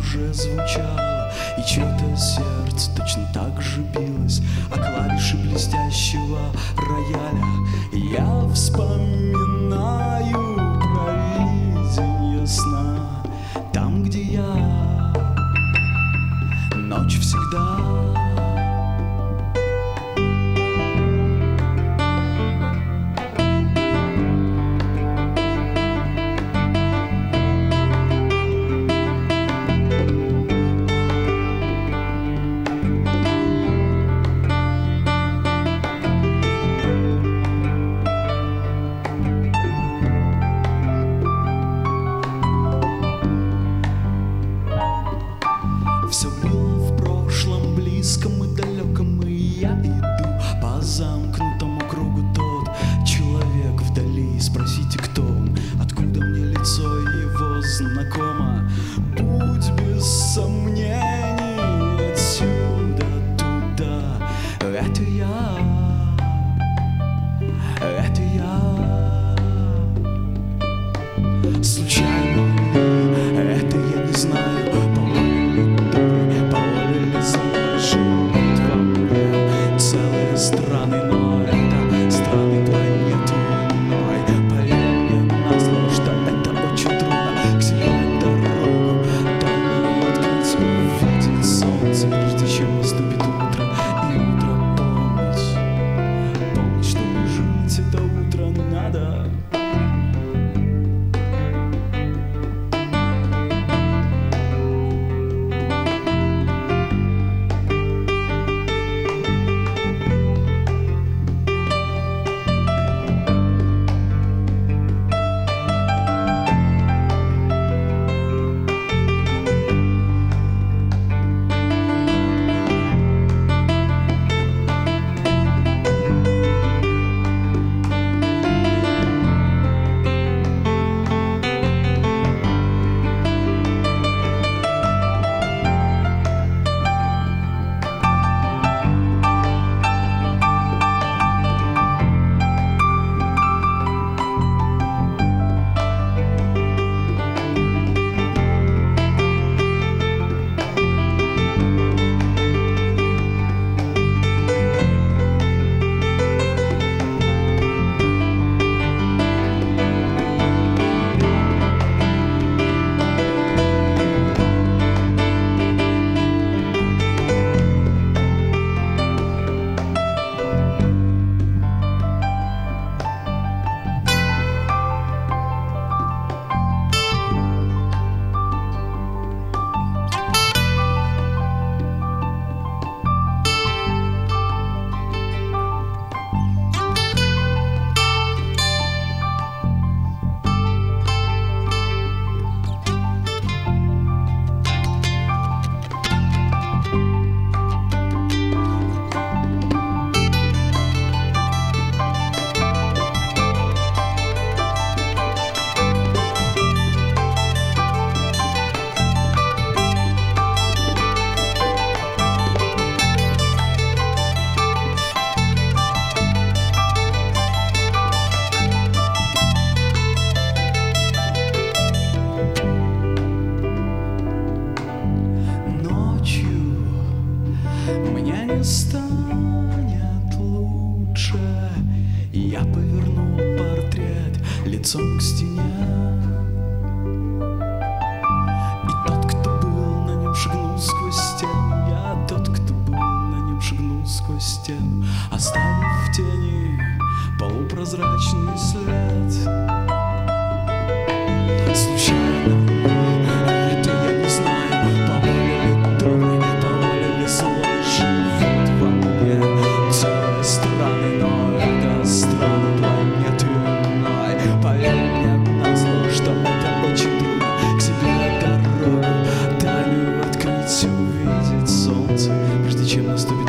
уже звучало, и чье-то сердце точно так же билось о клавиши блестящего рояля. Я вспоминаю провиденье сна, там, где я, ночь всегда. Все было в прошлом, близком и далеком, и я иду по замкнутому кругу. Тот человек вдали, спросите, кто он, откуда мне лицо его знакомо. Путь без сомнений отсюда туда, это я, это я. Случайно ли, это я не знаю. Целые страны, но это страны планеты иной. Поверь мне на слово, что это очень трудно. К себе дорогу тайную открыть, увидеть солнце, прежде чем наступит утро. И утро помнить, помнить, чтобы жить это утро надо. Мне не станет лучше. Я повернул портрет лицом к стене, и тот, кто был на нем, шагнул сквозь стену. Я тот, кто был на нем, шагнул сквозь стену, оставив в тени полупрозрачный след. Случайно это я не знаю, по воле ли доброй, по воле ли злой живет во мне целые страны, но это страны планеты иной. Поверь мне на слово, что это очень трудно. К себе дорогу тайную открыть, увидеть солнце, прежде чем наступит